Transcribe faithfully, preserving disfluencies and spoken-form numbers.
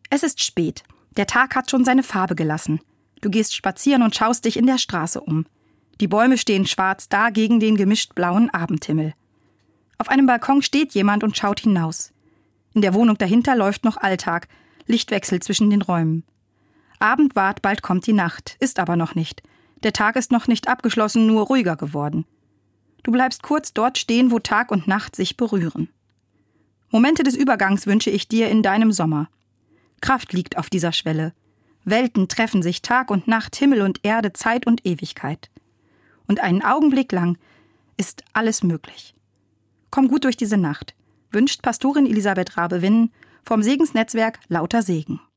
Es ist spät. Der Tag hat schon seine Farbe gelassen. Du gehst spazieren und schaust dich in der Straße um. Die Bäume stehen schwarz da gegen den gemischt blauen Abendhimmel. Auf einem Balkon steht jemand und schaut hinaus. In der Wohnung dahinter läuft noch Alltag, Lichtwechsel zwischen den Räumen. Abend ward, bald kommt die Nacht, ist aber noch nicht. Der Tag ist noch nicht abgeschlossen, nur ruhiger geworden. Du bleibst kurz dort stehen, wo Tag und Nacht sich berühren. Momente des Übergangs wünsche ich dir in deinem Sommer. Kraft liegt auf dieser Schwelle. Welten treffen sich, Tag und Nacht, Himmel und Erde, Zeit und Ewigkeit. Und einen Augenblick lang ist alles möglich. Komm gut durch diese Nacht, wünscht Pastorin Elisabeth Rabe-Winnen vom Segensnetzwerk Lauter Segen.